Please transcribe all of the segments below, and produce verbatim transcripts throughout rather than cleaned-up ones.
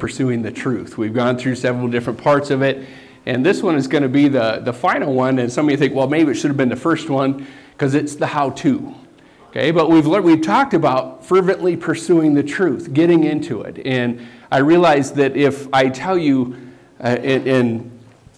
pursuing the truth. We've gone through several different parts of it, and this one is going to be the, the final one, and some of you think, well, maybe it should have been the first one, because it's the how-to. Okay, but we've learned, we've talked about fervently pursuing the truth, getting into it, and I realize that if I tell you uh, and, and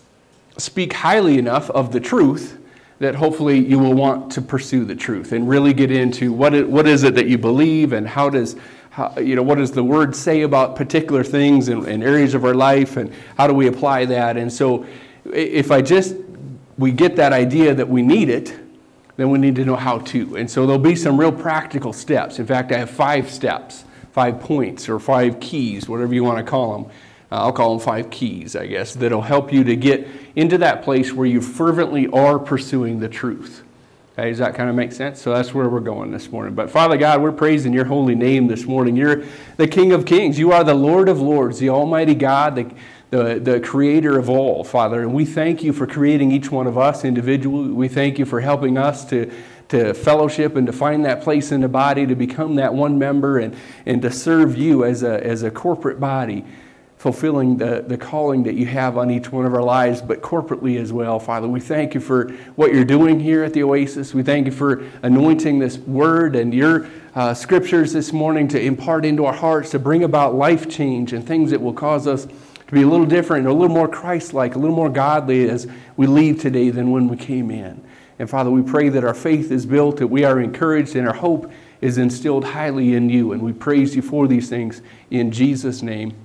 speak highly enough of the truth, that hopefully you will want to pursue the truth and really get into what it, what is it that you believe, and how does how, you know what does the Word say about particular things and, and areas of our life, and how do we apply that? And so, if I just we get that idea that we need it, then we need to know how to. And so there'll be some real practical steps. In fact, I have five steps, five points, or five keys, whatever you want to call them. Uh, I'll call them five keys, I guess, that'll help you to get into that place where you fervently are pursuing the truth. Okay, does that kind of make sense? So that's where we're going this morning. But Father God, we're praising your holy name this morning. You're the King of Kings. You are the Lord of Lords, the Almighty God, the The, the creator of all, Father. And we thank you for creating each one of us individually. We thank you for helping us to, to fellowship and to find that place in the body, to become that one member, and, and to serve you as a, as a corporate body, fulfilling the, the calling that you have on each one of our lives, but corporately as well, Father. We thank you for what you're doing here at the Oasis. We thank you for anointing this word and your uh, scriptures this morning to impart into our hearts, to bring about life change and things that will cause us to be a little different, a little more Christ-like, a little more godly as we leave today than when we came in. And Father, we pray that our faith is built, that we are encouraged, and our hope is instilled highly in you. And we praise you for these things in Jesus' name.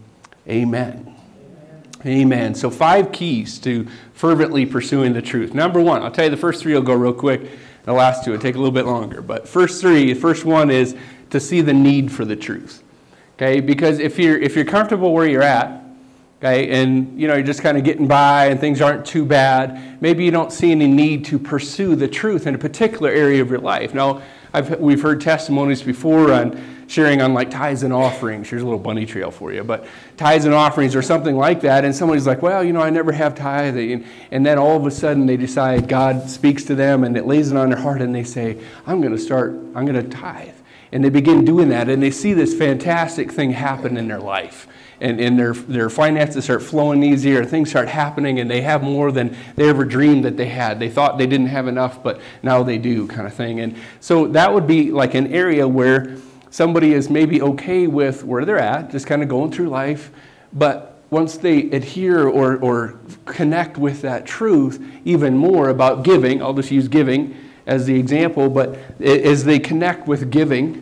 Amen. Amen. Amen. So five keys to fervently pursuing the truth. Number one, I'll tell you the first three will go real quick. The last two will take a little bit longer. But first three, the first one is to see the need for the truth. Okay, because if you're if you're comfortable where you're at, okay, and you know you're just kind of getting by and things aren't too bad, maybe you don't see any need to pursue the truth in a particular area of your life. Now, I've we've heard testimonies before on sharing on like tithes and offerings. Here's a little bunny trail for you, but tithes and offerings or something like that, and somebody's like, well, you know, I never have tithe, and, and then all of a sudden they decide, God speaks to them and it lays it on their heart, and they say, I'm going to start, I'm going to tithe. And they begin doing that, and they see this fantastic thing happen in their life. And, and their their finances start flowing easier, things start happening, and they have more than they ever dreamed that they had. They thought they didn't have enough, but now they do, kind of thing. And so that would be like an area where somebody is maybe okay with where they're at, just kind of going through life, but once they adhere or, or connect with that truth even more about giving, I'll just use giving as the example, but as they connect with giving,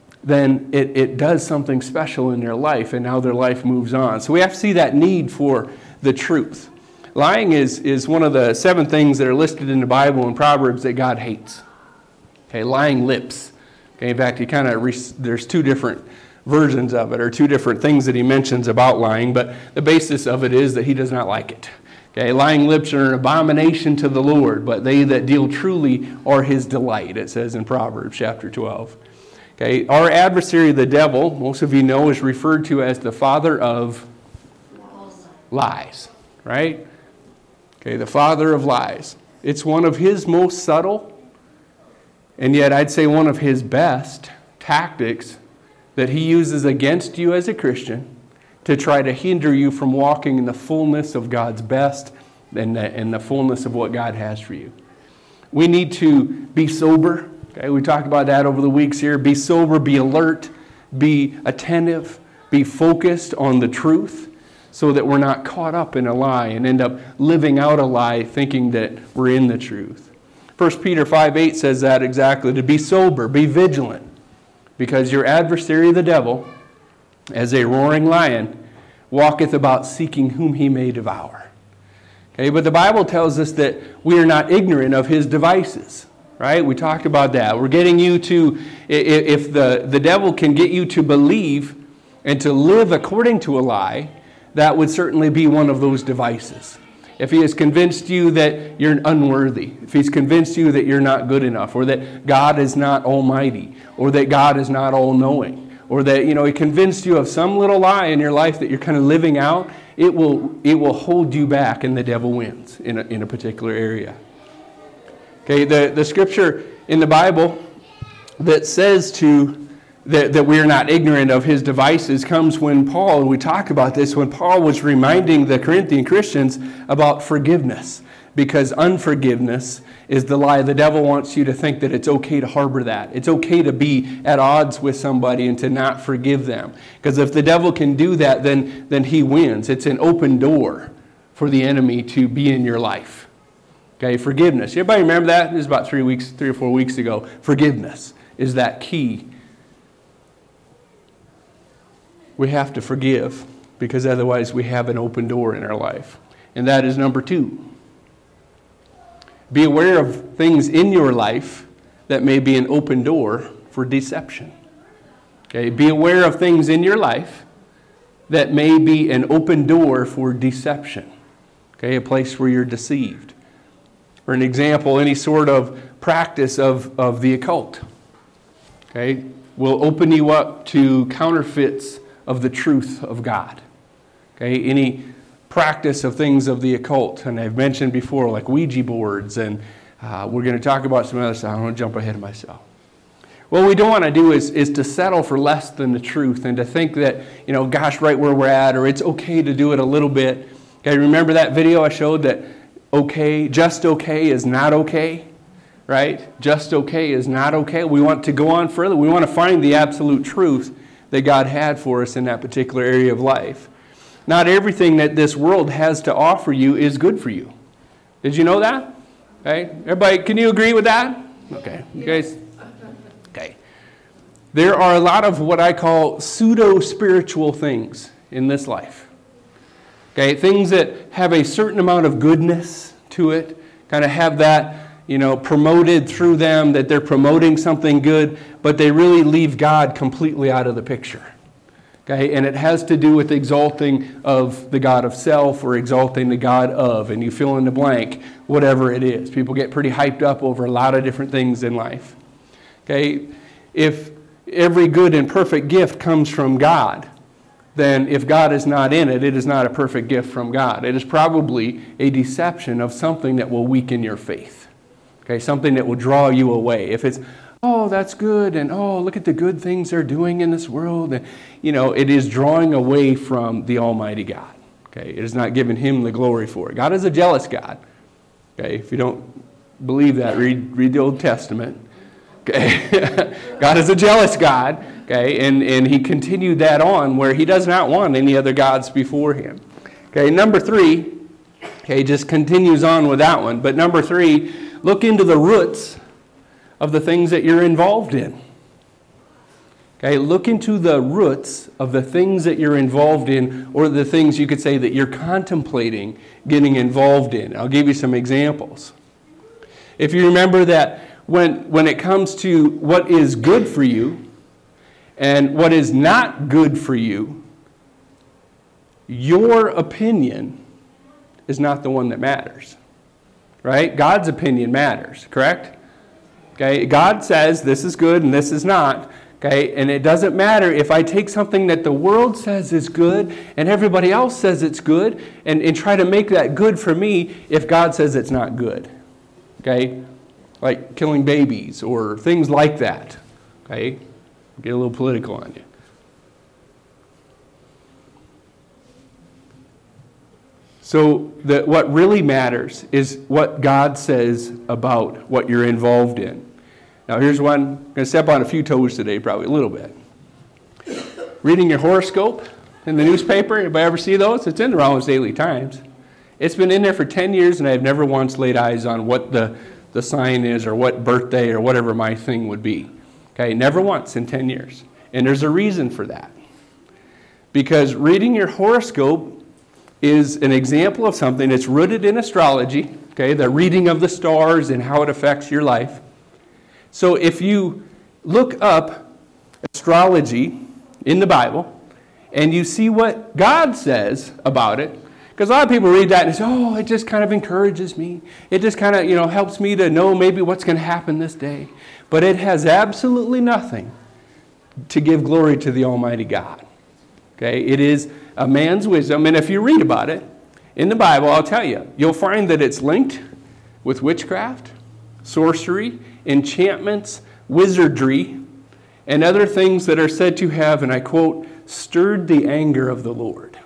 then it, it does something special in their life, and now their life moves on. So we have to see that need for the truth. Lying is, is one of the seven things that are listed in the Bible and Proverbs that God hates. Okay, lying lips. Okay, in fact, he kind of re- there's two different versions of it, or two different things that he mentions about lying, but the basis of it is that he does not like it. Okay, lying lips are an abomination to the Lord, but they that deal truly are his delight, it says in Proverbs chapter twelve. Okay, our adversary, the devil, most of you know, is referred to as the father of lies, right? Okay, the father of lies. It's one of his most subtle, and yet I'd say one of his best tactics that he uses against you as a Christian to try to hinder you from walking in the fullness of God's best and the, and the fullness of what God has for you. We need to be sober. Okay, we talked about that over the weeks here. Be sober, be alert, be attentive, be focused on the truth so that we're not caught up in a lie and end up living out a lie thinking that we're in the truth. First Peter five eight says that exactly, to be sober, be vigilant, because your adversary the devil, as a roaring lion, walketh about seeking whom he may devour. Okay, but the Bible tells us that we are not ignorant of his devices. Right? We talked about that. We're getting you to, if the, the devil can get you to believe and to live according to a lie, that would certainly be one of those devices. If he has convinced you that you're unworthy, if he's convinced you that you're not good enough, or that God is not almighty, or that God is not all-knowing, or that, you know, he convinced you of some little lie in your life that you're kind of living out, it will it will hold you back, and the devil wins in a, in a particular area. Okay, the, the scripture in the Bible that says to that, that we are not ignorant of his devices comes when Paul, and we talked about this, when Paul was reminding the Corinthian Christians about forgiveness. Because unforgiveness is the lie. The devil wants you to think that it's okay to harbor that. It's okay to be at odds with somebody and to not forgive them. Because if the devil can do that, then, then he wins. It's an open door for the enemy to be in your life. Okay, forgiveness. Everybody remember that? It was about three weeks, three or four weeks ago. Forgiveness is that key. We have to forgive because otherwise we have an open door in our life. And that is number two. Be aware of things in your life that may be an open door for deception. Okay, be aware of things in your life that may be an open door for deception. Okay, a place where you're deceived. For an example, any sort of practice of, of the occult, okay, will open you up to counterfeits of the truth of God. Okay, any practice of things of the occult, and I've mentioned before, like Ouija boards, and uh, we're going to talk about some other stuff. I don't want to jump ahead of myself. What we don't want to do is, is to settle for less than the truth and to think that, you know, gosh, right where we're at, or it's okay to do it a little bit. Okay, remember that video I showed that okay, just okay is not okay, right? Just okay is not okay. We want to go on further. We want to find the absolute truth that God had for us in that particular area of life. Not everything that this world has to offer you is good for you. Did you know that? Okay. Everybody, can you agree with that? Okay. You guys? Okay. There are a lot of what I call pseudo-spiritual things in this life. Okay. Things that have a certain amount of goodness to it, kind of have that, you know, promoted through them, that they're promoting something good, but they really leave God completely out of the picture. Okay, and it has to do with exalting of the God of self or exalting the God of, and you fill in the blank, whatever it is. People get pretty hyped up over a lot of different things in life. Okay, if every good and perfect gift comes from God, then if God is not in it, it is not a perfect gift from God. It is probably a deception of something that will weaken your faith. Okay, something that will draw you away. If it's, oh, that's good, and oh, look at the good things they're doing in this world. And, you know, it is drawing away from the Almighty God. Okay, it is not giving Him the glory for it. God is a jealous God. Okay, if you don't believe that, read read the Old Testament. Okay, God is a jealous God. Okay, and and He continued that on where He does not want any other gods before Him. Okay, number three. Okay, just continues on with that one. But number three, look into the roots of the things that you're involved in. Okay, look into the roots of the things that you're involved in, or the things you could say that you're contemplating getting involved in. I'll give you some examples. If you remember that when, when it comes to what is good for you and what is not good for you, your opinion is not the one that matters. Right? God's opinion matters, correct? Okay, God says this is good and this is not. Okay, and it doesn't matter if I take something that the world says is good and everybody else says it's good and, and try to make that good for me if God says it's not good. Okay, like killing babies or things like that. Okay, get a little political on you. So the, what really matters is what God says about what you're involved in. Now here's one, I'm going to step on a few toes today, probably a little bit. Reading your horoscope in the newspaper, anybody ever see those? It's in the Rollins Daily Times. It's been in there for ten years and I've never once laid eyes on what the, the sign is or what birthday or whatever my thing would be. Okay, never once in ten years. And there's a reason for that. Because reading your horoscope is an example of something that's rooted in astrology, okay, the reading of the stars and how it affects your life. So if you look up astrology in the Bible and you see what God says about it, because a lot of people read that and say, oh, it just kind of encourages me. It just kind of, you know, helps me to know maybe what's going to happen this day. But it has absolutely nothing to give glory to the Almighty God. Okay, it is a man's wisdom, and if you read about it in the Bible, I'll tell you, you'll find that it's linked with witchcraft, sorcery, enchantments, wizardry, and other things that are said to have, and I quote, stirred the anger of the Lord,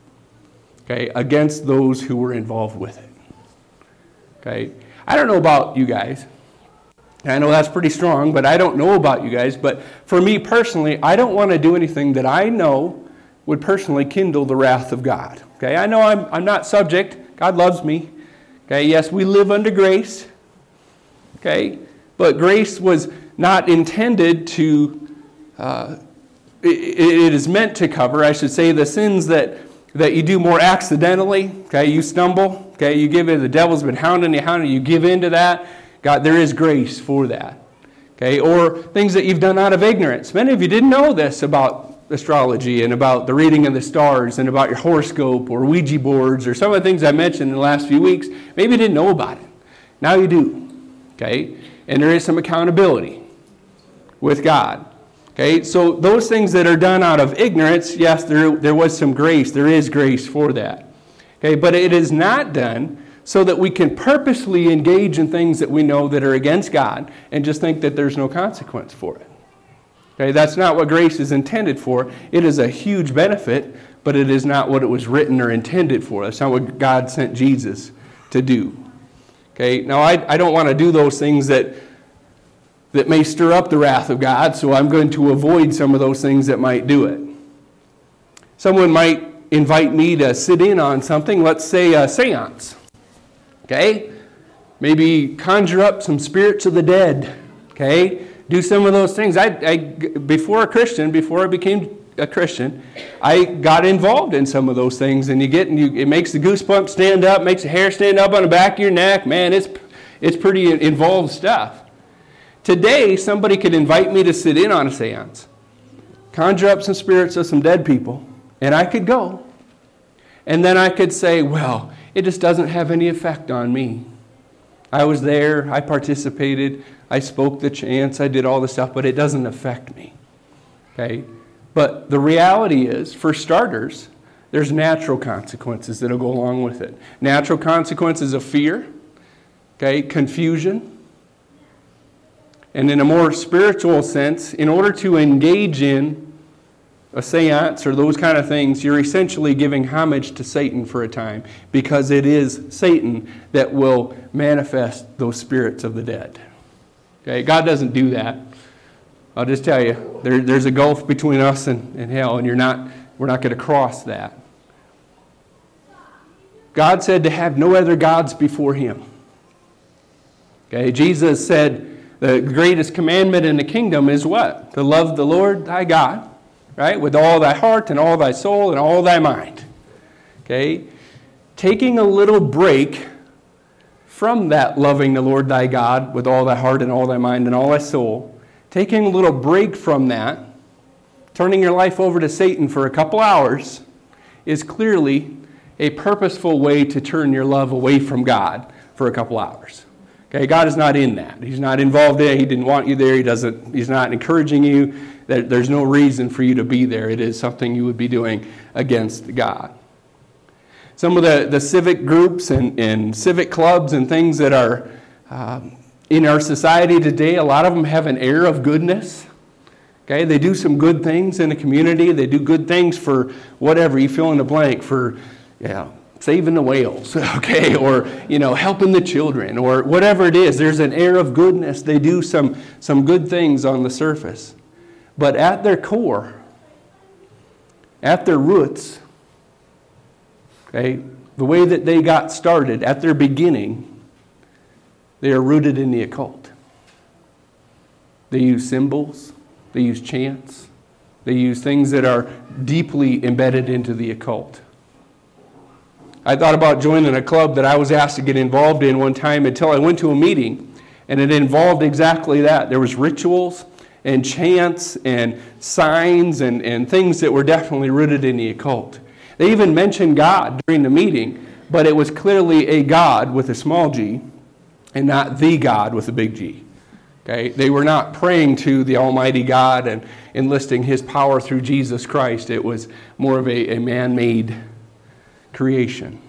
okay, against those who were involved with it. Okay, I don't know about you guys. I know that's pretty strong, but I don't know about you guys. But for me personally, I don't want to do anything that I know would personally kindle the wrath of God. Okay, I know I'm I'm not subject. God loves me. Okay, yes, we live under grace. Okay, but grace was not intended to, uh, it, it is meant to cover, I should say, the sins that, that you do more accidentally. Okay, you stumble. Okay, you give in, the devil's been hounding you, hounding you, you give in to that. God, there is grace for that. Okay, or things that you've done out of ignorance. Many of you didn't know this about astrology and about the reading of the stars and about your horoscope or Ouija boards or some of the things I mentioned in the last few weeks. Maybe you didn't know about it. Now you do. Okay, and there is some accountability with God. Okay, so those things that are done out of ignorance, yes, there, there was some grace. There is grace for that. Okay, but it is not done so that we can purposely engage in things that we know that are against God and just think that there's no consequence for it. Okay, that's not what grace is intended for. It is a huge benefit, but it is not what it was written or intended for. That's not what God sent Jesus to do. Okay, now I, I don't want to do those things that, that may stir up the wrath of God, so I'm going to avoid some of those things that might do it. Someone might invite me to sit in on something, let's say a seance. Okay, maybe conjure up some spirits of the dead. Okay, do some of those things. I, I, before a Christian, before I became a Christian, I got involved in some of those things, and you get, and you, it makes the goosebumps stand up, makes the hair stand up on the back of your neck. Man, it's it's pretty involved stuff. Today, somebody could invite me to sit in on a seance, conjure up some spirits of some dead people, and I could go, and then I could say, well, it just doesn't have any effect on me. I was there, I participated, I spoke the chants, I did all the stuff, but it doesn't affect me. Okay? But the reality is, for starters, there's natural consequences that'll go along with it. Natural consequences of fear, okay, confusion. And in a more spiritual sense, in order to engage in a seance or those kind of things, you're essentially giving homage to Satan for a time, because it is Satan that will manifest those spirits of the dead. Okay, God doesn't do that. I'll just tell you, there, there's a gulf between us and, and hell, and you're not, we're not going to cross that. God said to have no other gods before Him. Okay, Jesus said the greatest commandment in the kingdom is what? To love the Lord thy God, right? With all thy heart and all thy soul and all thy mind. Okay? Taking a little break from that loving the Lord thy God with all thy heart and all thy mind and all thy soul, taking a little break from that, turning your life over to Satan for a couple hours, is clearly a purposeful way to turn your love away from God for a couple hours. Okay, God is not in that. He's not involved in it. He didn't want you there. He doesn't. He's not encouraging you. There's no reason for you to be there. It is something you would be doing against God. Some of the, the civic groups and, and civic clubs and things that are um, in our society today, a lot of them have an air of goodness. Okay, they do some good things in the community. They do good things for whatever, you fill in the blank, for yeah, saving the whales, okay, or you know, helping the children, or whatever it is. There's an air of goodness. They do some, some good things on the surface. But at their core, at their roots, okay, the way that they got started, at their beginning, they are rooted in the occult. They use symbols, they use chants, they use things that are deeply embedded into the occult. I thought about joining a club that I was asked to get involved in one time until I went to a meeting, and it involved exactly that. There was rituals and chants and signs and, and things that were definitely rooted in the occult. They even mentioned God during the meeting, but it was clearly a God with a small g and not the God with a big G. Okay? They were not praying to the Almighty God and enlisting His power through Jesus Christ. It was more of a, a man-made creation.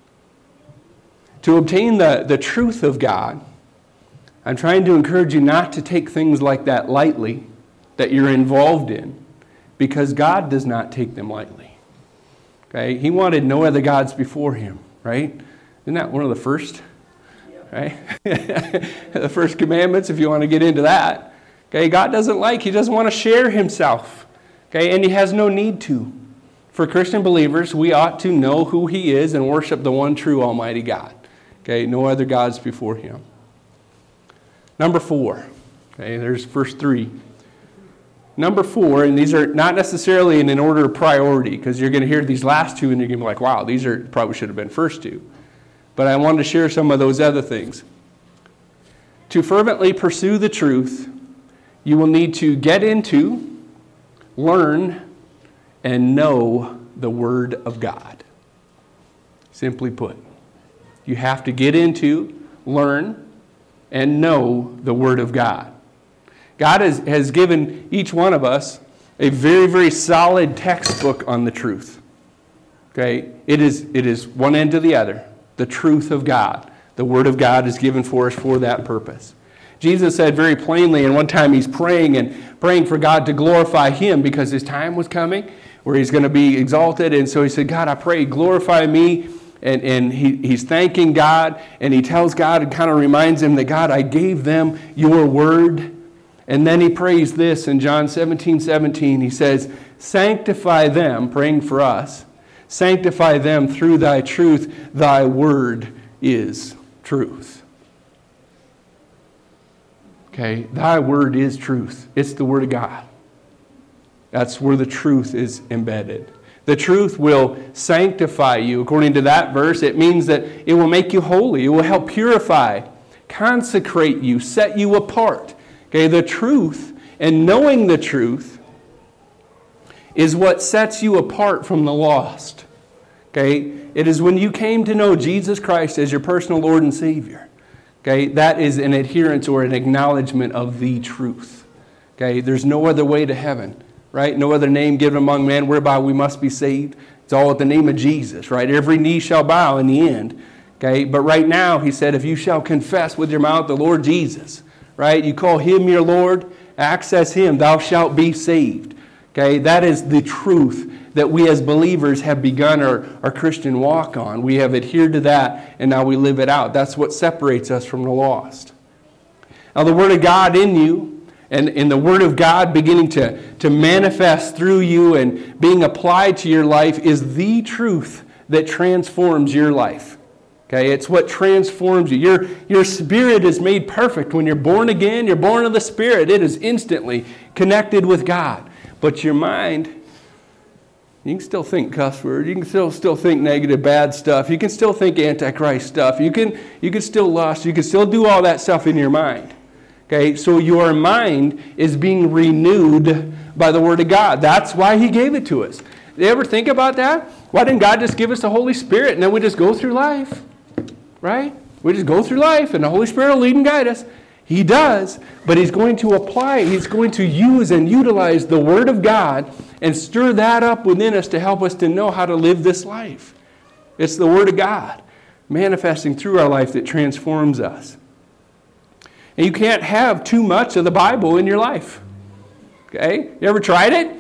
To obtain the, the truth of God, I'm trying to encourage you not to take things like that lightly, that you're involved in, because God does not take them lightly. Okay? He wanted no other gods before him, right? Isn't that one of the first? Right? The first commandments, if you want to get into that. Okay, God doesn't like, he doesn't want to share himself. Okay, and he has no need to. For Christian believers, we ought to know who he is and worship the one true Almighty God. Okay, no other gods before him. Number four. Okay, there's verse three. Number four, and these are not necessarily in an order of priority, because you're going to hear these last two and you're going to be like, wow, these are probably should have been first two. But I wanted to share some of those other things. To fervently pursue the truth, you will need to get into, learn, and know the Word of God. Simply put, you have to get into, learn, and know the Word of God. God has, has given each one of us a very, very solid textbook on the truth. Okay? It is, it is one end to the other. The truth of God. The Word of God is given for us for that purpose. Jesus said very plainly, and one time he's praying and praying for God to glorify him because his time was coming where he's going to be exalted. And so he said, God, I pray, glorify me. And, and he, he's thanking God, and he tells God and kind of reminds him that, God, I gave them your word. And then he prays this in John seventeen seventeen. He says, sanctify them, praying for us, sanctify them through thy truth. Thy word is truth. Okay, thy word is truth. It's the word of God. That's where the truth is embedded. The truth will sanctify you. According to that verse, it means that it will make you holy. It will help purify, consecrate you, set you apart. Okay, the truth and knowing the truth is what sets you apart from the lost. Okay, it is when you came to know Jesus Christ as your personal Lord and Savior. Okay, that is an adherence or an acknowledgement of the truth. Okay, there's no other way to heaven, right? No other name given among men whereby we must be saved. It's all at the name of Jesus, right? Every knee shall bow in the end. Okay, but right now, he said, if you shall confess with your mouth the Lord Jesus, right? You call him your Lord, access him, thou shalt be saved. Okay, that is the truth that we as believers have begun our, our Christian walk on. We have adhered to that, and now we live it out. That's what separates us from the lost. Now, the Word of God in you, and, and the Word of God beginning to, to manifest through you and being applied to your life is the truth that transforms your life. Okay, it's what transforms you. Your, your spirit is made perfect. When you're born again, you're born of the Spirit. It is instantly connected with God. But your mind, you can still think cuss words. You can still still think negative, bad stuff. You can still think Antichrist stuff. You can you can still lust. You can still do all that stuff in your mind. Okay, so your mind is being renewed by the Word of God. That's why He gave it to us. You ever think about that? Why didn't God just give us the Holy Spirit and then we just go through life? Right? We just go through life and the Holy Spirit will lead and guide us. He does, but He's going to apply, He's going to use and utilize the Word of God and stir that up within us to help us to know how to live this life. It's the Word of God manifesting through our life that transforms us. And you can't have too much of the Bible in your life. Okay? You ever tried it?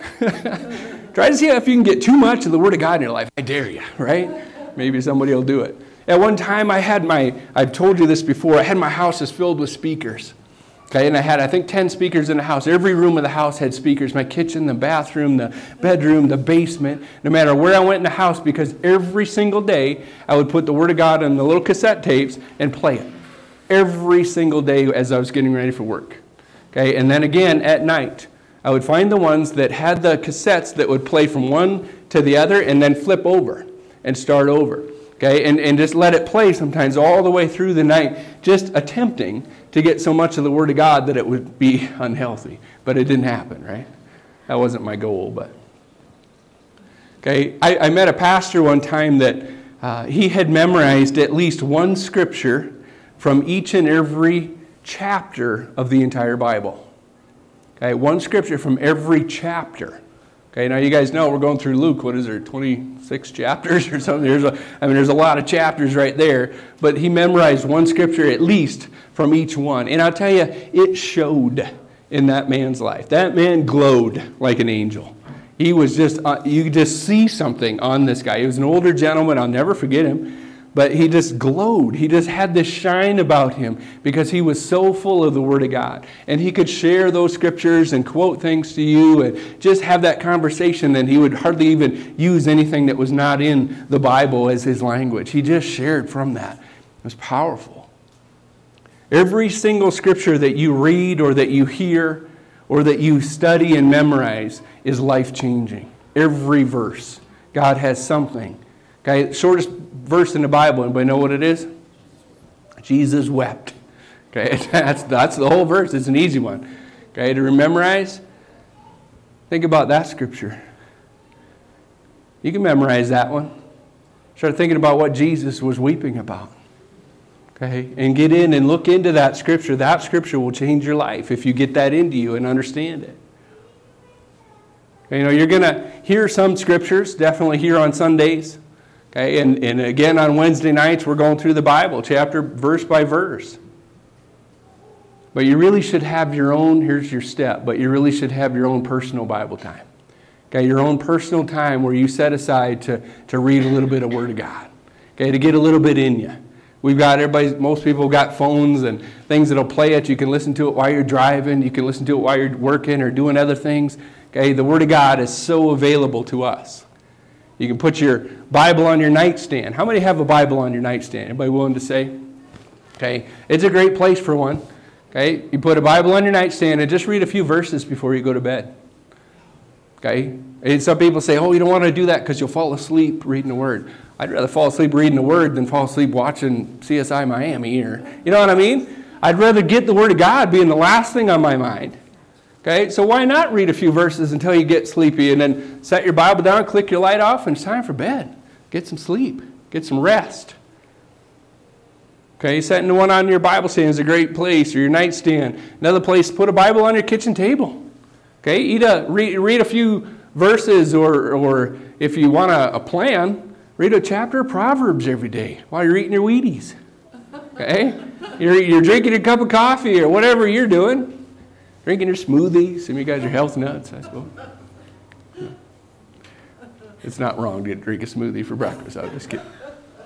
Try to see if you can get too much of the Word of God in your life. I dare you, right? Maybe somebody will do it. At one time, I had my, I've told you this before, I had my house is filled with speakers. Okay, and I had, I think, ten speakers in the house. Every room of the house had speakers. My kitchen, the bathroom, the bedroom, the basement. No matter where I went in the house, because every single day, I would put the Word of God on the little cassette tapes and play it. Every single day as I was getting ready for work. Okay, and then again at night, I would find the ones that had the cassettes that would play from one to the other and then flip over and start over. Okay, and, and just let it play sometimes all the way through the night, just attempting to get so much of the Word of God that it would be unhealthy. But it didn't happen, right? That wasn't my goal, but... Okay, I, I met a pastor one time that uh, he had memorized at least one scripture from each and every chapter of the entire Bible. Okay, one scripture from every chapter. Okay, now you guys know we're going through Luke. What is there, twenty-six chapters or something? There's a, I mean, there's a lot of chapters right there. But he memorized one scripture at least from each one. And I'll tell you, it showed. in that man's life. That man glowed like an angel. He was just, uh, you could just see something on this guy. He was an older gentleman. I'll never forget him. But he just glowed. He just had this shine about him because he was so full of the Word of God. And he could share those scriptures and quote things to you and just have that conversation. And he would hardly even use anything that was not in the Bible as his language. He just shared from that. It was powerful. Every single scripture that you read or that you hear or that you study and memorize is life-changing. Every verse. God has something. Okay, shortest verse in the Bible, anybody know what it is? Jesus wept. Okay, that's, that's the whole verse. It's an easy one. Okay, to memorize. Think about that scripture. You can memorize that one. Start thinking about what Jesus was weeping about. Okay, and get in and look into that scripture. That scripture will change your life if you get that into you and understand it. Okay, you know, you're going to hear some scriptures, definitely here on Sundays. Okay, and, and again on Wednesday nights, we're going through the Bible, chapter, verse by verse. But you really should have your own, here's your step, but you really should have your own personal Bible time. Okay, your own personal time where you set aside to, to read a little bit of Word of God. Okay, to get a little bit in you. We've got, everybody, most people got phones and things that'll play it. You can listen to it while you're driving. You can listen to it while you're working or doing other things. Okay, the Word of God is so available to us. You can put your Bible on your nightstand. How many have a Bible on your nightstand? Anybody willing to say? Okay, it's a great place for one. Okay, you put a Bible on your nightstand and just read a few verses before you go to bed. Okay, and some people say, oh, you don't want to do that because you'll fall asleep reading the Word. I'd rather fall asleep reading the Word than fall asleep watching C S I Miami. Or, you know what I mean? I'd rather get the Word of God being the last thing on my mind. Okay, so why not read a few verses until you get sleepy and then set your Bible down, click your light off, and it's time for bed. Get some sleep. Get some rest. Okay, setting the one on your Bible stand is a great place, or your nightstand. Another place, put a Bible on your kitchen table. Okay, eat a, read, read a few verses, or, or if you want a, a plan, read a chapter of Proverbs every day while you're eating your Wheaties. Okay, you're, you're drinking your cup of coffee or whatever you're doing. Drinking your smoothies. Some of you guys are health nuts, I suppose. It's not wrong to drink a smoothie for breakfast. I'm just kidding.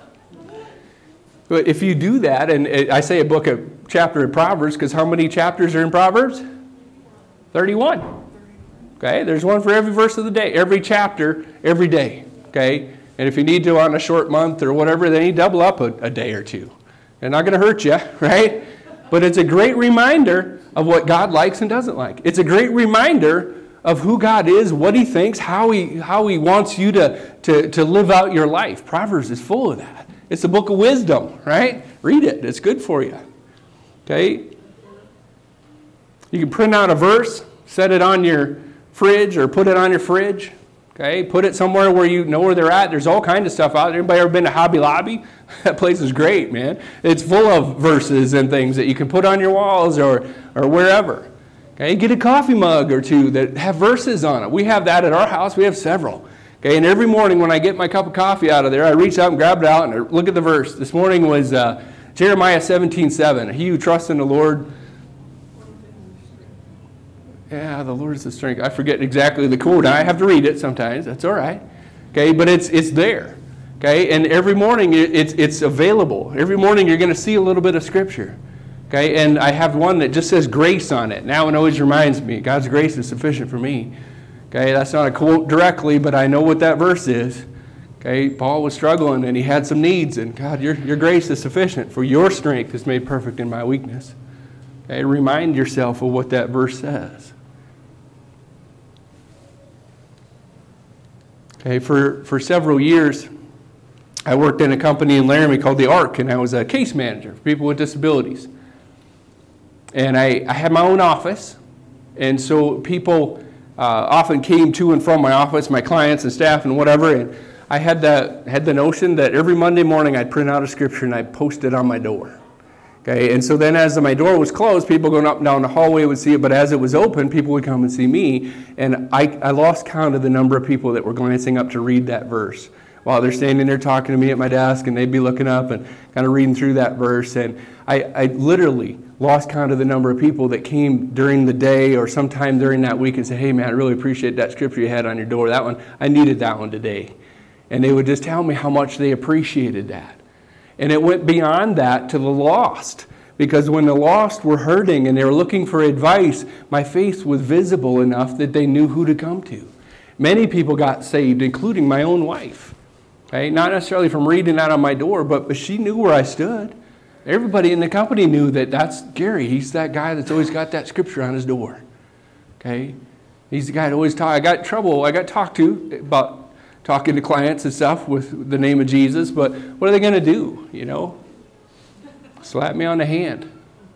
But if you do that, and I say a book, a chapter of Proverbs, because how many chapters are in Proverbs? thirty-one. Okay, there's one for every verse of the day, every chapter, every day. Okay, and if you need to on a short month or whatever, then you double up a, a day or two. They're not going to hurt you, right? But it's a great reminder of what God likes and doesn't like. It's a great reminder of who God is, what He thinks, how He how He wants you to, to, to live out your life. Proverbs is full of that. It's a book of wisdom, right? Read it. It's good for you. Okay? You can print out a verse, set it on your fridge or put it on your fridge. Okay? Put it somewhere where you know where they're at. There's all kinds of stuff out there. Anybody ever been to Hobby Lobby? That place is great, man. It's full of verses and things that you can put on your walls or, or wherever. Okay? Get a coffee mug or two that have verses on it. We have that at our house. We have several. Okay? And every morning when I get my cup of coffee out of there, I reach out and grab it out and I look at the verse. This morning was uh, Jeremiah seventeen seven. He who trusts in the Lord... Yeah, the Lord is the strength. I forget exactly the quote. I have to read it sometimes. That's all right. Okay, but it's it's there. Okay, and every morning it's it's available. Every morning you're going to see a little bit of Scripture. Okay, and I have one that just says grace on it. Now it always reminds me, God's grace is sufficient for me. Okay, that's not a quote directly, but I know what that verse is. Okay, Paul was struggling and he had some needs, and God, your your grace is sufficient, for your strength is made perfect in my weakness. Okay, remind yourself of what that verse says. Okay, for, for several years, I worked in a company in Laramie called the Ark, and I was a case manager for people with disabilities. And I, I had my own office, and so people uh, often came to and from my office, my clients and staff and whatever, and I had the, had the notion that every Monday morning I'd print out a scripture and I'd post it on my door. Okay, and so then as my door was closed, people going up and down the hallway would see it, but as it was open, people would come and see me, and I, I lost count of the number of people that were glancing up to read that verse while they're standing there talking to me at my desk, and they'd be looking up and kind of reading through that verse, and I, I literally lost count of the number of people that came during the day or sometime during that week and said, hey man, I really appreciate that scripture you had on your door. That one, I needed that one today. And they would just tell me how much they appreciated that. And it went beyond that to the lost. Because when the lost were hurting and they were looking for advice, my faith was visible enough that they knew who to come to. Many people got saved, including my own wife. Okay? Not necessarily from reading that on my door, but, but she knew where I stood. Everybody in the company knew that that's Gary. He's that guy that's always got that scripture on his door. Okay? He's the guy that always talk. I got trouble. I got talked to about talking to clients and stuff with the name of Jesus, but what are they going to do, you know? Slap me on the hand.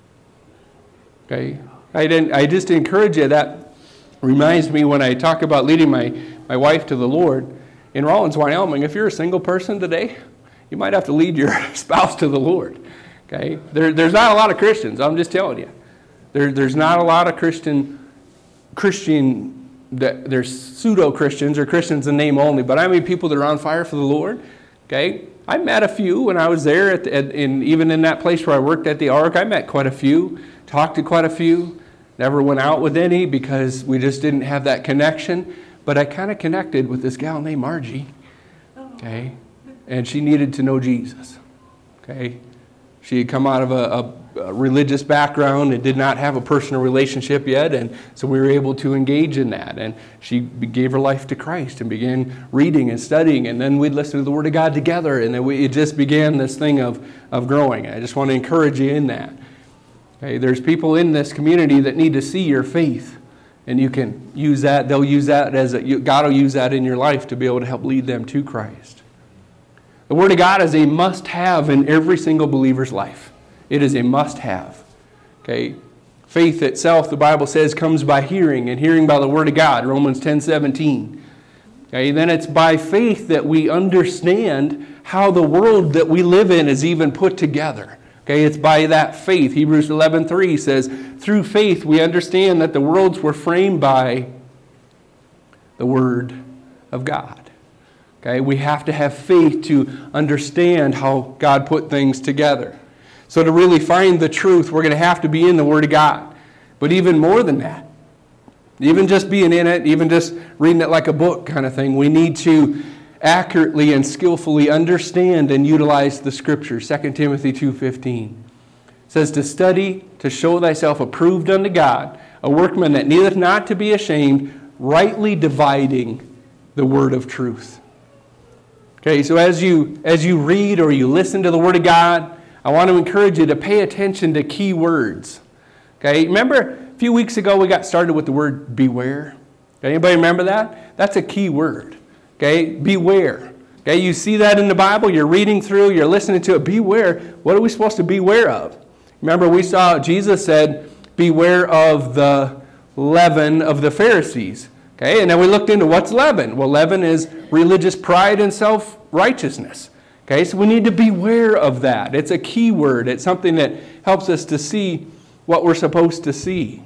Okay? I didn't. I just encourage you. That reminds me when I talk about leading my, my wife to the Lord. In Rawlins, Wyoming, if you're a single person today, you might have to lead your spouse to the Lord. Okay? There, there's not a lot of Christians. I'm just telling you. There, there's not a lot of Christian, Christian, that there's pseudo-Christians or Christians in name only. But I mean people that are on fire for the Lord. Okay? I met a few when I was there, at, the, at in, even in that place where I worked at the Ark. I met quite a few, talked to quite a few. Never went out with any because we just didn't have that connection. But I kind of connected with this gal named Margie. Okay? And she needed to know Jesus. Okay? She had come out of a, a, a religious background and did not have a personal relationship yet, and so we were able to engage in that. And she gave her life to Christ and began reading and studying, and then we'd listen to the Word of God together, and then we, it just began this thing of, of growing. I just want to encourage you in that. Okay, there's people in this community that need to see your faith, and you can use that. They'll use that as a, God will use that in your life to be able to help lead them to Christ. The Word of God is a must-have in every single believer's life. It is a must-have. Okay? Faith itself, the Bible says, comes by hearing, and hearing by the Word of God, Romans ten seventeen. Okay? Then it's by faith that we understand how the world that we live in is even put together. Okay? It's by that faith. Hebrews eleven three says, through faith we understand that the worlds were framed by the Word of God. Okay, we have to have faith to understand how God put things together. So to really find the truth, we're going to have to be in the Word of God. But even more than that, even just being in it, even just reading it like a book kind of thing, we need to accurately and skillfully understand and utilize the Scriptures. Second Timothy two fifteen says, to study, to show thyself approved unto God, a workman that needeth not to be ashamed, rightly dividing the word of truth. Okay, so as you as you read or you listen to the Word of God, I want to encourage you to pay attention to key words. Okay, remember a few weeks ago we got started with the word beware? Anybody remember that? That's a key word. Okay, beware. Okay, you see that in the Bible, you're reading through, you're listening to it. Beware. What are we supposed to beware of? Remember we saw Jesus said, beware of the leaven of the Pharisees. Okay, and then we looked into what's leaven. Well, leaven is religious pride and self-righteousness. Okay, so we need to beware of that. It's a key word. It's something that helps us to see what we're supposed to see.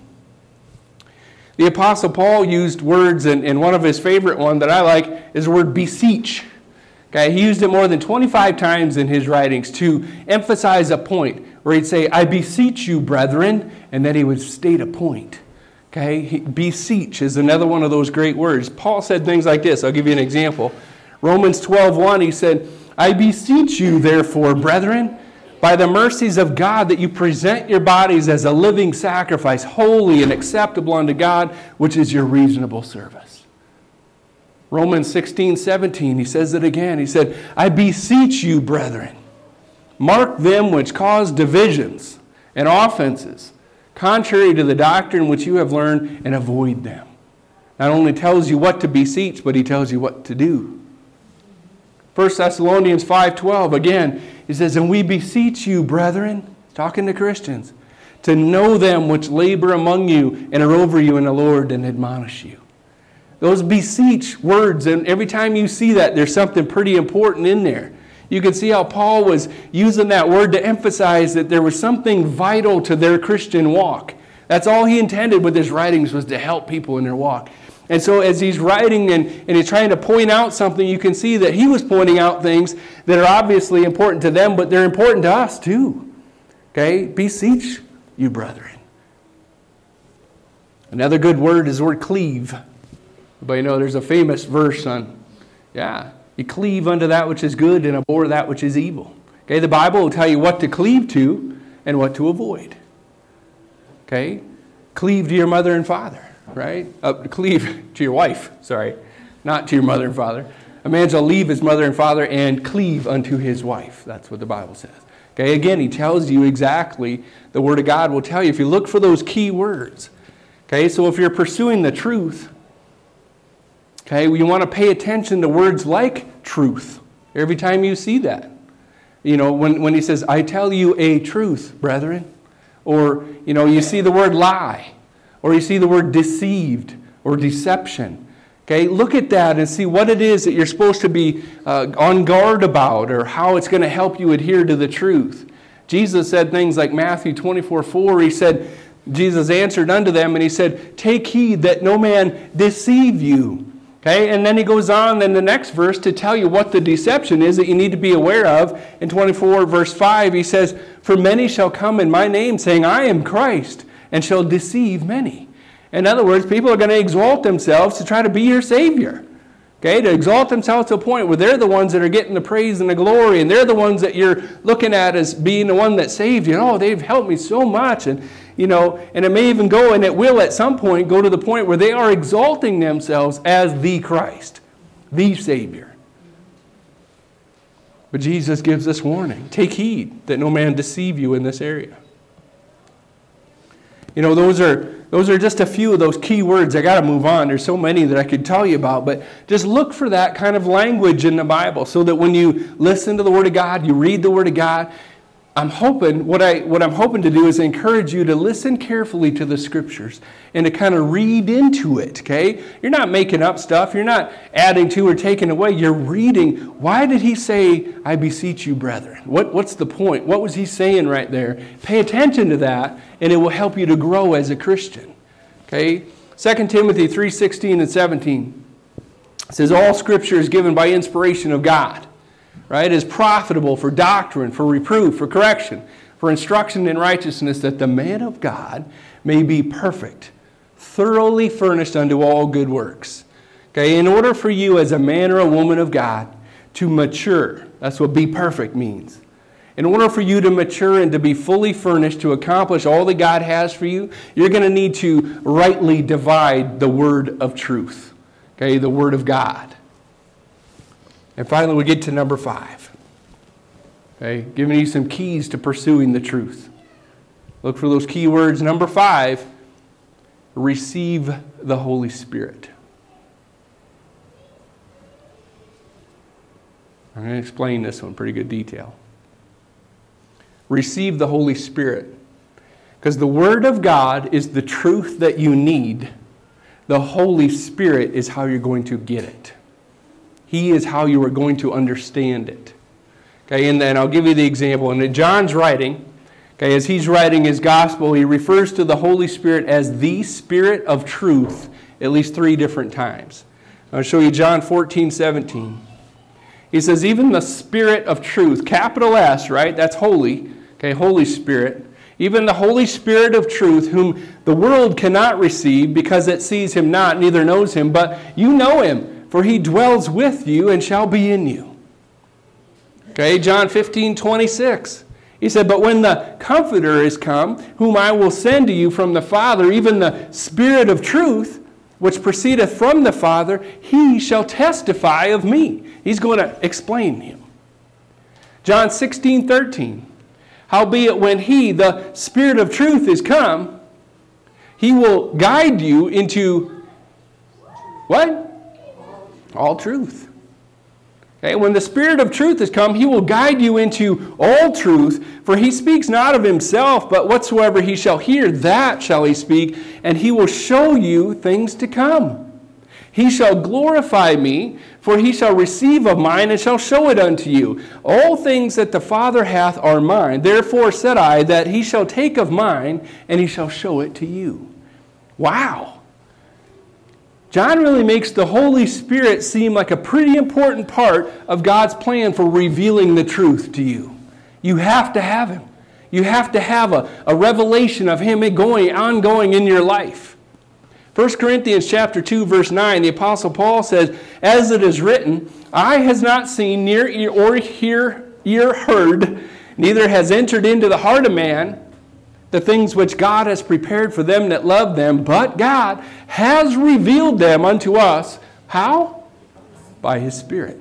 The Apostle Paul used words, and, and one of his favorite one that I like is the word beseech. Okay, he used it more than twenty-five times in his writings to emphasize a point, where he'd say, I beseech you, brethren, and then he would state a point. Okay, he, beseech is another one of those great words. Paul said things like this. I'll give you an example. Romans twelve one, he said, I beseech you, therefore, brethren, by the mercies of God, that you present your bodies as a living sacrifice, holy and acceptable unto God, which is your reasonable service. Romans sixteen seventeen, he says it again. He said, I beseech you, brethren, mark them which cause divisions and offenses, contrary to the doctrine which you have learned, and avoid them. Not only tells you what to beseech, but he tells you what to do. First Thessalonians five twelve, again, he says, and we beseech you, brethren, talking to Christians, to know them which labor among you and are over you in the Lord and admonish you. Those beseech words, and every time you see that, there's something pretty important in there. You can see how Paul was using that word to emphasize that there was something vital to their Christian walk. That's all he intended with his writings, was to help people in their walk. And so as he's writing and, and he's trying to point out something, you can see that he was pointing out things that are obviously important to them, but they're important to us too. Okay? Beseech you brethren. Another good word is the word cleave. But you know, there's a famous verse on, yeah, you cleave unto that which is good and abhor that which is evil. Okay, the Bible will tell you what to cleave to and what to avoid. Okay, cleave to your mother and father, right? Uh, cleave to your wife, sorry, not to your mother and father. A man shall leave his mother and father and cleave unto his wife. That's what the Bible says. Okay, again, he tells you exactly, the Word of God will tell you, if you look for those key words. Okay, so if you're pursuing the truth, okay, you want to pay attention to words like truth every time you see that. You know, when, when he says, I tell you a truth, brethren. Or, you know, you see the word lie. Or you see the word deceived or deception. Okay, look at that and see what it is that you're supposed to be uh, on guard about, or how it's going to help you adhere to the truth. Jesus said things like Matthew twenty-four four, he said, Jesus answered unto them and he said, take heed that no man deceive you. Okay, and then he goes on in the next verse to tell you what the deception is that you need to be aware of. In twenty-four verse five, he says, for many shall come in my name, saying, I am Christ, and shall deceive many. In other words, people are going to exalt themselves to try to be your Savior. Okay, to exalt themselves to a point where they're the ones that are getting the praise and the glory, and they're the ones that you're looking at as being the one that saved you. Oh, they've helped me so much. And, you know, and it may even go, and it will at some point go to the point where they are exalting themselves as the Christ, the Savior. But Jesus gives us warning. Take heed that no man deceive you in this area. You know, those are those are just a few of those key words. I got to move on. There's so many that I could tell you about, but just look for that kind of language in the Bible so that when you listen to the Word of God, you read the Word of God. I'm hoping, what, I, what I'm hoping to do is encourage you to listen carefully to the Scriptures and to kind of read into it, okay? You're not making up stuff. You're not adding to or taking away. You're reading. Why did he say, I beseech you, brethren? What, what's the point? What was he saying right there? Pay attention to that, and it will help you to grow as a Christian, okay? Second Timothy three sixteen and seventeen says, all Scripture is given by inspiration of God. Right, is profitable for doctrine, for reproof, for correction, for instruction in righteousness, that the man of God may be perfect, thoroughly furnished unto all good works. Okay, in order for you as a man or a woman of God to mature, that's what be perfect means. In order for you to mature and to be fully furnished to accomplish all that God has for you, you're going to need to rightly divide the word of truth. Okay, the word of God. And finally, we get to number five. Okay, giving you some keys to pursuing the truth. Look for those key words. Number five, receive the Holy Spirit. I'm going to explain this one in pretty good detail. Receive the Holy Spirit. Because the Word of God is the truth that you need. The Holy Spirit is how you're going to get it. He is how you are going to understand it. Okay, and then I'll give you the example. In John's writing, okay, as he's writing his gospel, he refers to the Holy Spirit as the Spirit of truth at least three different times. I'll show you John fourteen seventeen. He says, even the Spirit of truth, capital S, right? That's holy. Okay, Holy Spirit. Even the Holy Spirit of truth, whom the world cannot receive because it sees him not, neither knows him, but you know him. For he dwells with you and shall be in you. Okay, John fifteen twenty-six. He said, but when the Comforter is come, whom I will send to you from the Father, even the Spirit of truth, which proceedeth from the Father, he shall testify of me. He's going to explain him. John sixteen thirteen. Howbeit when he, the Spirit of truth, is come, he will guide you into what? All truth. Okay, when the Spirit of truth has come, he will guide you into all truth, for he speaks not of himself, but whatsoever he shall hear, that shall he speak, and he will show you things to come. He shall glorify me, for he shall receive of mine, and shall show it unto you. All things that the Father hath are mine. Therefore said I, that he shall take of mine, and he shall show it to you. Wow. John really makes the Holy Spirit seem like a pretty important part of God's plan for revealing the truth to you. You have to have him. You have to have a, a revelation of Him going, ongoing in your life. First Corinthians chapter two, verse nine, the Apostle Paul says, "As it is written, eye has not seen, near ear or hear, ear heard, neither has entered into the heart of man the things which God has prepared for them that love them, but God has revealed them unto us." How? By His Spirit.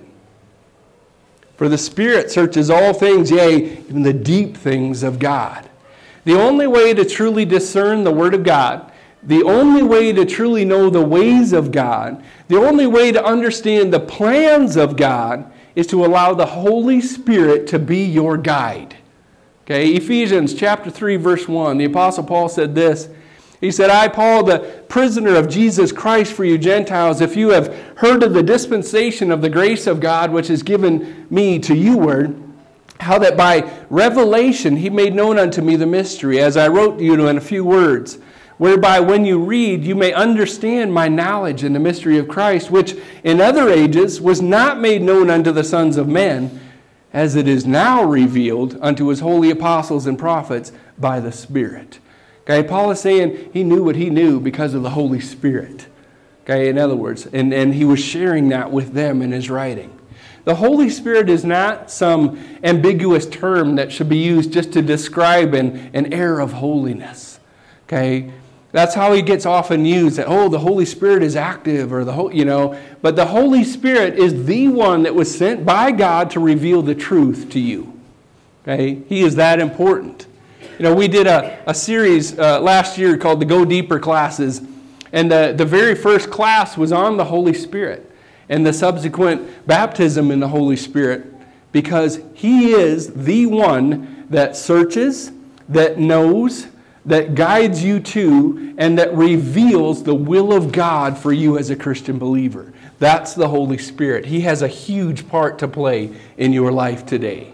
For the Spirit searches all things, yea, even the deep things of God. The only way to truly discern the Word of God, the only way to truly know the ways of God, the only way to understand the plans of God is to allow the Holy Spirit to be your guide. Okay, Ephesians chapter three, verse one, the Apostle Paul said this. He said, "I, Paul, the prisoner of Jesus Christ for you Gentiles, if you have heard of the dispensation of the grace of God which is given me to you word, how that by revelation He made known unto me the mystery, as I wrote to you in a few words, whereby when you read you may understand my knowledge in the mystery of Christ, which in other ages was not made known unto the sons of men, as it is now revealed unto His holy apostles and prophets by the Spirit." Okay, Paul is saying he knew what he knew because of the Holy Spirit. Okay, in other words, and, and he was sharing that with them in his writing. The Holy Spirit is not some ambiguous term that should be used just to describe an, an air of holiness. Okay, that's how he gets often used, that, oh, the Holy Spirit is active, or the, you know, but the Holy Spirit is the one that was sent by God to reveal the truth to you. Okay, He is that important. You know, we did a, a series uh, last year called the Go Deeper classes, and the, the very first class was on the Holy Spirit and the subsequent baptism in the Holy Spirit, because He is the one that searches, that knows, that guides you to, and that reveals the will of God for you as a Christian believer. That's the Holy Spirit. He has a huge part to play in your life today.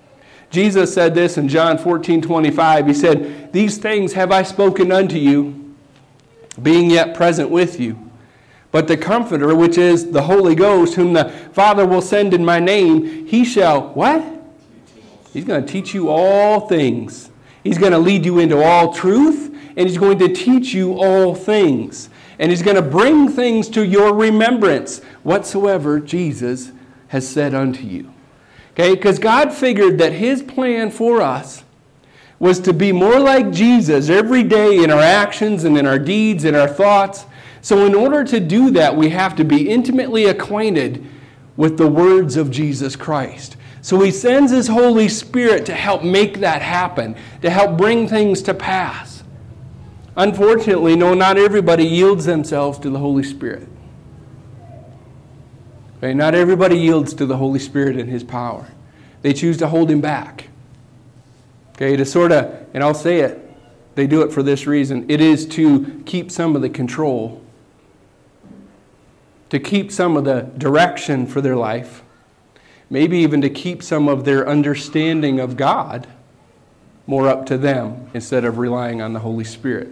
Jesus said this in John fourteen twenty-five. He said, "These things have I spoken unto you, being yet present with you. But the Comforter, which is the Holy Ghost, whom the Father will send in my name, He shall," what? He's going to teach you all things. He's going to lead you into all truth, and He's going to teach you all things. And He's going to bring things to your remembrance, whatsoever Jesus has said unto you. Okay, because God figured that His plan for us was to be more like Jesus every day in our actions and in our deeds and our thoughts. So in order to do that, we have to be intimately acquainted with the words of Jesus Christ. So He sends His Holy Spirit to help make that happen, to help bring things to pass. Unfortunately, no, not everybody yields themselves to the Holy Spirit. Okay, not everybody yields to the Holy Spirit and His power. They choose to hold Him back. Okay, to sort of, and I'll say it, they do it for this reason. It is to keep some of the control, to keep some of the direction for their life, maybe even to keep some of their understanding of God more up to them instead of relying on the Holy Spirit.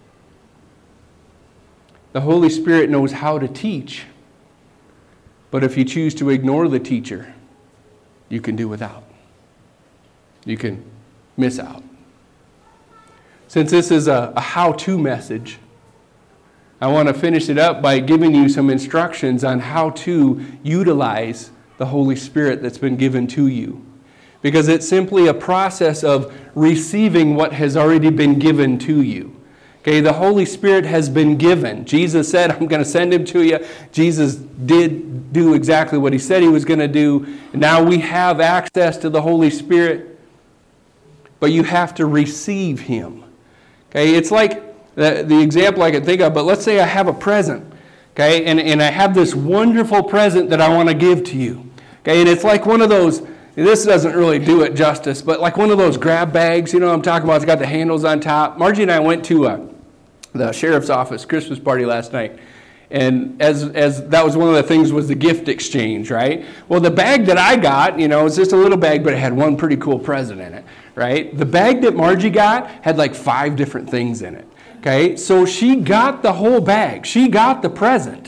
The Holy Spirit knows how to teach. But if you choose to ignore the teacher, you can do without. You can miss out. Since this is a, a how-to message, I want to finish it up by giving you some instructions on how to utilize the Holy Spirit that's been given to you. Because it's simply a process of receiving what has already been given to you. Okay, the Holy Spirit has been given. Jesus said, "I'm going to send Him to you." Jesus did do exactly what He said He was going to do. Now we have access to the Holy Spirit, but you have to receive Him. Okay, it's like the, the example I can think of, but let's say I have a present, okay, and, and I have this wonderful present that I want to give to you. Okay, and it's like one of those, this doesn't really do it justice, but like one of those grab bags, you know what I'm talking about? It's got the handles on top. Margie and I went to a the sheriff's office Christmas party last night. And as as that was one of the things was the gift exchange, right? Well, the bag that I got, you know, it was just a little bag, but it had one pretty cool present in it, right? The bag that Margie got had like five different things in it, okay? So she got the whole bag. She got the present.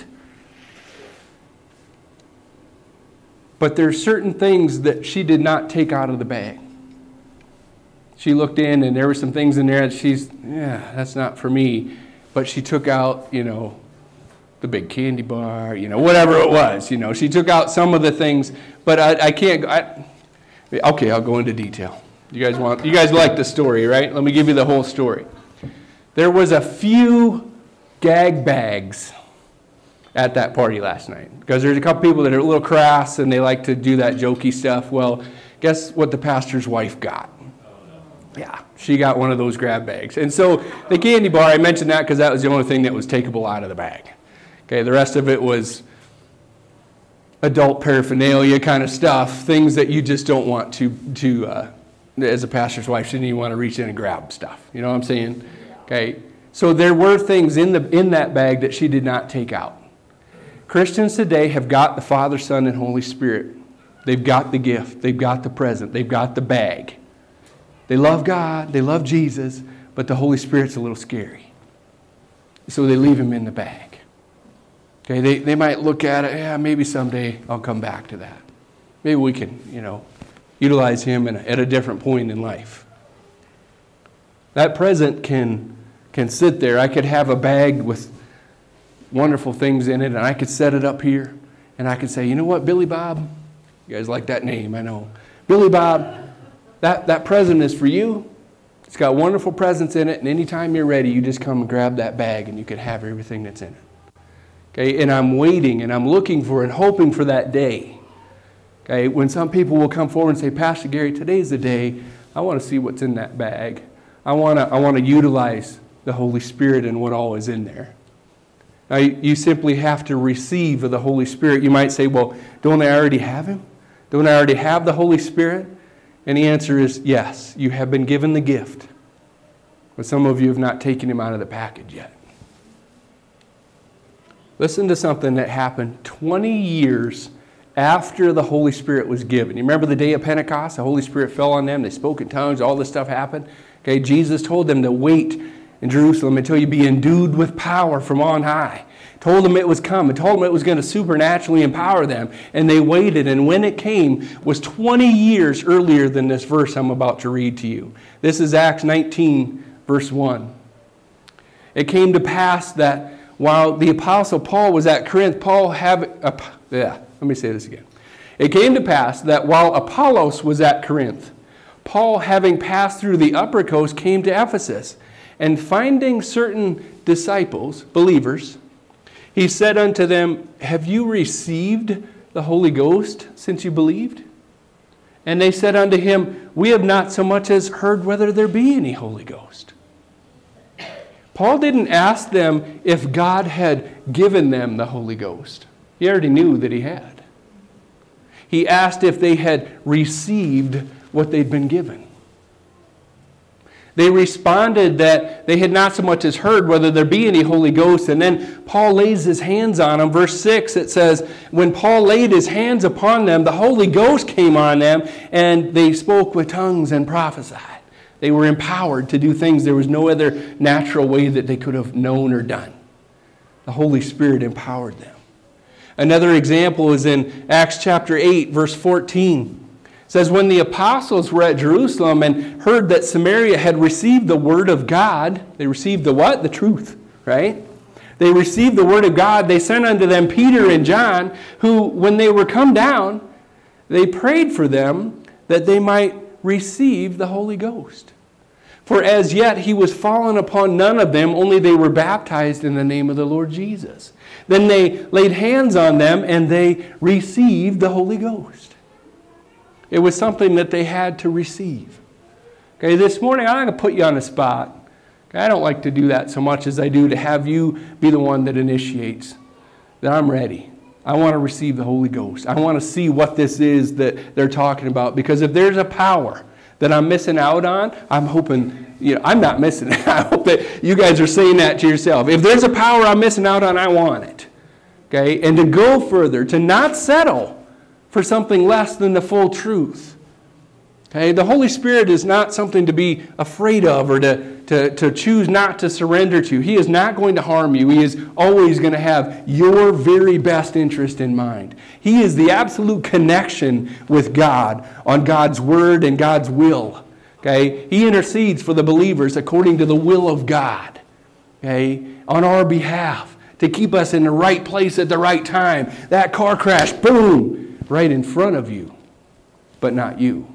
But there's certain things that she did not take out of the bag. She looked in, and there were some things in there that she's, yeah, that's not for me. But she took out, you know, the big candy bar, you know, whatever it was. You know, she took out some of the things, but I, I can't. I, okay, I'll go into detail. You guys want? You guys like the story, right? Let me give you the whole story. There was a few gag bags at that party last night because there's a couple people that are a little crass and they like to do that jokey stuff. Well, guess what the pastor's wife got? Yeah, she got one of those grab bags. And so the candy bar, I mentioned that because that was the only thing that was takeable out of the bag. Okay, the rest of it was adult paraphernalia kind of stuff, things that you just don't want to, to uh, as a pastor's wife, shouldn't even want to reach in and grab stuff. You know what I'm saying? Okay, so there were things in the in that bag that she did not take out. Christians today have got the Father, Son, and Holy Spirit. They've got the gift. They've got the present. They've got the bag. They love God, they love Jesus, but the Holy Spirit's a little scary. So they leave him in the bag. Okay, they, they might look at it, yeah, maybe someday I'll come back to that. Maybe we can, you know, utilize him in, at a different point in life. That present can, can sit there. I could have a bag with wonderful things in it, and I could set it up here, and I could say, you know what, Billy Bob? You guys like that name, I know. Billy Bob, That, that present is for you. It's got wonderful presents in it, and anytime you're ready, you just come and grab that bag, and you can have everything that's in it. Okay, and I'm waiting, and I'm looking for and hoping for that day. Okay, when some people will come forward and say, Pastor Gary, today's the day. I want to see what's in that bag. I want to I want to utilize the Holy Spirit and what all is in there. Now, you simply have to receive of the Holy Spirit. You might say, well, don't I already have him? Don't I already have the Holy Spirit? And the answer is yes, you have been given the gift. But some of you have not taken him out of the package yet. Listen to something that happened twenty years after the Holy Spirit was given. You remember the day of Pentecost? The Holy Spirit fell on them. They spoke in tongues. All this stuff happened. Okay, Jesus told them to wait in Jerusalem until you be endued with power from on high. Told them it was coming. Told them it was going to supernaturally empower them. And they waited. And when it came was twenty years earlier than this verse I'm about to read to you. This is Acts nineteen, verse one. It came to pass that while the Apostle Paul was at Corinth, Paul have, uh, yeah, let me say this again. It came to pass that while Apollos was at Corinth, Paul, having passed through the upper coast, came to Ephesus. And finding certain disciples, believers, he said unto them, have you received the Holy Ghost since you believed? And they said unto him, we have not so much as heard whether there be any Holy Ghost. Paul didn't ask them if God had given them the Holy Ghost. He already knew that he had. He asked if they had received what they'd been given. They responded that they had not so much as heard whether there be any Holy Ghost. And then Paul lays his hands on them. Verse six, it says, when Paul laid his hands upon them, the Holy Ghost came on them, and they spoke with tongues and prophesied. They were empowered to do things there was no other natural way that they could have known or done. The Holy Spirit empowered them. Another example is in Acts chapter eight, verse fourteen. It says, when the apostles were at Jerusalem and heard that Samaria had received the word of God, they received the what? The truth, right? They received the word of God. They sent unto them Peter and John, who, when they were come down, they prayed for them that they might receive the Holy Ghost. For as yet he was fallen upon none of them, only they were baptized in the name of the Lord Jesus. Then they laid hands on them, and they received the Holy Ghost. It was something that they had to receive. Okay, this morning I'm going to put you on the spot. Okay, I don't like to do that so much as I do to have you be the one that initiates. That I'm ready. I want to receive the Holy Ghost. I want to see what this is that they're talking about. Because if there's a power that I'm missing out on, I'm hoping, you know, I'm not missing it. I hope that you guys are saying that to yourself. If there's a power I'm missing out on, I want it. Okay, and to go further, to not settle for something less than the full truth. Okay, the Holy Spirit is not something to be afraid of or to, to, to choose not to surrender to. He is not going to harm you. He is always going to have your very best interest in mind. He is the absolute connection with God on God's word and God's will. Okay, Okay? He intercedes for the believers according to the will of God. Okay? On our behalf, to keep us in the right place at the right time. That car crash, boom, right in front of you, but not you.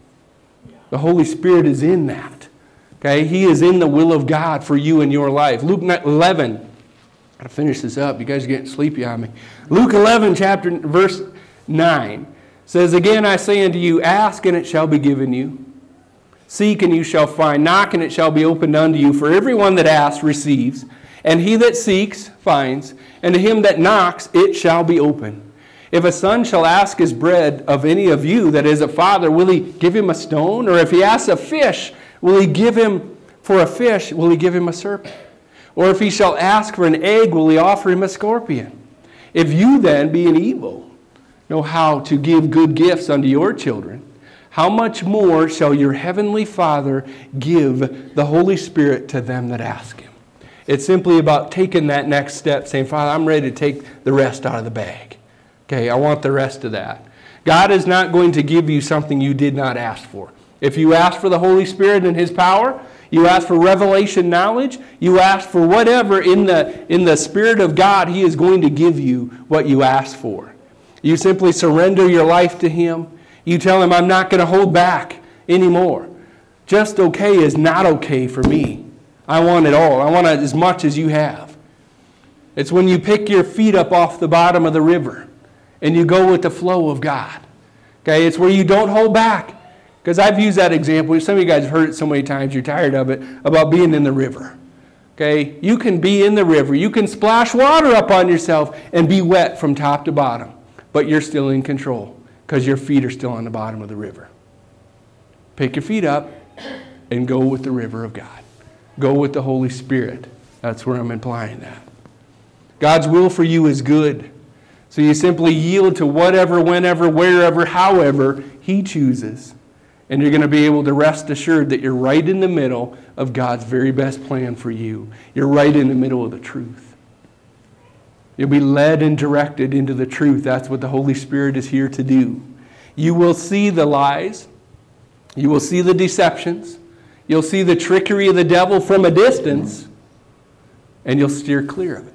The Holy Spirit is in that. Okay? He is in the will of God for you in your life. Luke eleven. I'll finish this up. You guys are getting sleepy on me. Luke eleven, chapter verse nine says, "Again I say unto you, ask and it shall be given you. Seek and you shall find. Knock and it shall be opened unto you. For everyone that asks receives, and he that seeks finds, and to him that knocks it shall be opened. If a son shall ask his bread of any of you that is a father, will he give him a stone? Or if he asks a fish, will he give him for a fish, will he give him a serpent? Or if he shall ask for an egg, will he offer him a scorpion? If you then, being evil, know how to give good gifts unto your children, how much more shall your heavenly Father give the Holy Spirit to them that ask him?" It's simply about taking that next step, saying, Father, I'm ready to take the rest out of the bag. Okay, I want the rest of that. God is not going to give you something you did not ask for. If you ask for the Holy Spirit and His power, you ask for revelation knowledge, you ask for whatever in the, in the Spirit of God, He is going to give you what you ask for. You simply surrender your life to Him. You tell Him, I'm not going to hold back anymore. Just okay is not okay for me. I want it all. I want it as much as you have. It's when you pick your feet up off the bottom of the river and you go with the flow of God. Okay, it's where you don't hold back. Because I've used that example. Some of you guys have heard it so many times, you're tired of it, about being in the river. Okay, you can be in the river. You can splash water up on yourself and be wet from top to bottom. But you're still in control because your feet are still on the bottom of the river. Pick your feet up and go with the river of God. Go with the Holy Spirit. That's where I'm implying that. God's will for you is good. So you simply yield to whatever, whenever, wherever, however He chooses. And you're going to be able to rest assured that you're right in the middle of God's very best plan for you. You're right in the middle of the truth. You'll be led and directed into the truth. That's what the Holy Spirit is here to do. You will see the lies. You will see the deceptions. You'll see the trickery of the devil from a distance. And you'll steer clear of it.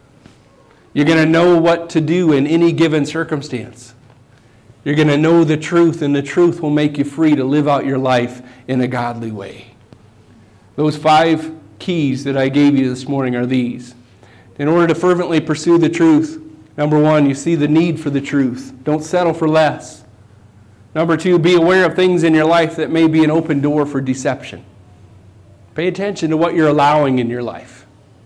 You're going to know what to do in any given circumstance. You're going to know the truth, and the truth will make you free to live out your life in a godly way. Those five keys that I gave you this morning are these. In order to fervently pursue the truth, number one, you see the need for the truth. Don't settle for less. Number two, be aware of things in your life that may be an open door for deception. Pay attention to what you're allowing in your life.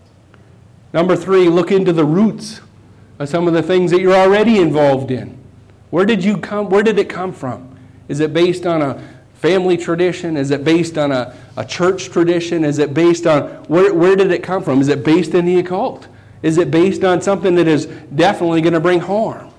Number three, look into the roots of some of the things that you're already involved in. Where did you come? Where did it come from? Is it based on a family tradition? Is it based on a, a church tradition? Is it based on, where, where did it come from? Is it based in the occult? Is it based on something that is definitely going to bring harm?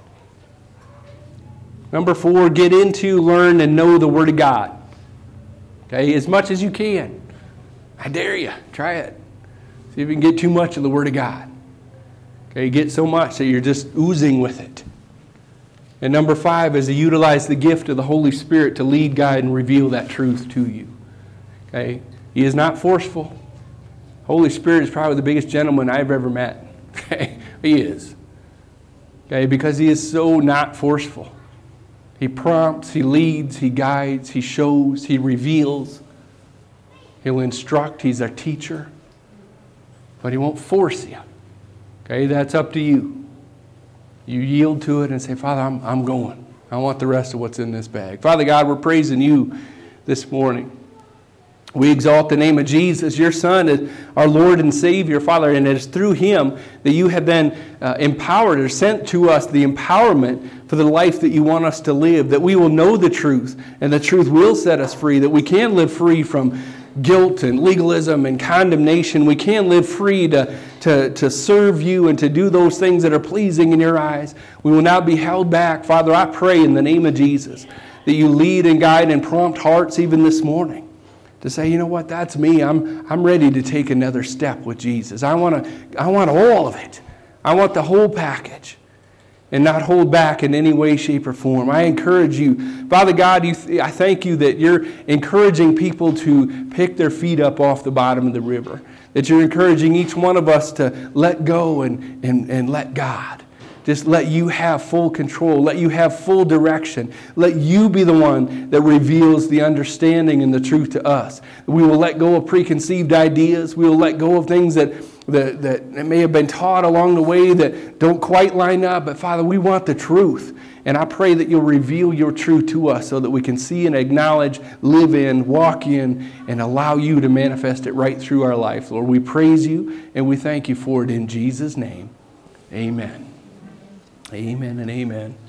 Number four, get into, learn, and know the Word of God. Okay, as much as you can. I dare you. Try it. See if you can get too much of the Word of God. Okay, get so much that you're just oozing with it. And number five is to utilize the gift of the Holy Spirit to lead, guide, and reveal that truth to you. Okay, He is not forceful. Holy Spirit is probably the biggest gentleman I've ever met. Okay, He is. Okay, because He is so not forceful. He prompts, He leads, He guides, He shows, He reveals. He'll instruct. He's our teacher. But He won't force you. Okay, that's up to you. You yield to it and say, Father, I'm, I'm going. I want the rest of what's in this bag. Father God, we're praising You this morning. We exalt the name of Jesus, Your Son, is our Lord and Savior, Father, and it is through Him that You have been uh, empowered or sent to us the empowerment for the life that You want us to live, that we will know the truth, and the truth will set us free, that we can live free from guilt and legalism and condemnation. We can live free to, to, to serve You and to do those things that are pleasing in Your eyes. We will not be held back. Father, I pray in the name of Jesus that You lead and guide and prompt hearts even this morning to say, you know what, that's me. I'm, I'm ready to take another step with Jesus. I want to, I want all of it. I want the whole package. and not hold back in any way, shape, or form. I encourage you. Father God, you th- I thank you that you're encouraging people to pick their feet up off the bottom of the river, that you're encouraging each one of us to let go and, and, and let God. Just let you have full control. Let you have full direction. Let you be the one that reveals the understanding and the truth to us. We will let go of preconceived ideas. We will let go of things that, that, that may have been taught along the way that don't quite line up. But Father, we want the truth. And I pray that you'll reveal your truth to us so that we can see and acknowledge, live in, walk in, and allow you to manifest it right through our life. Lord, we praise you and we thank you for it in Jesus' name. Amen. Amen and amen.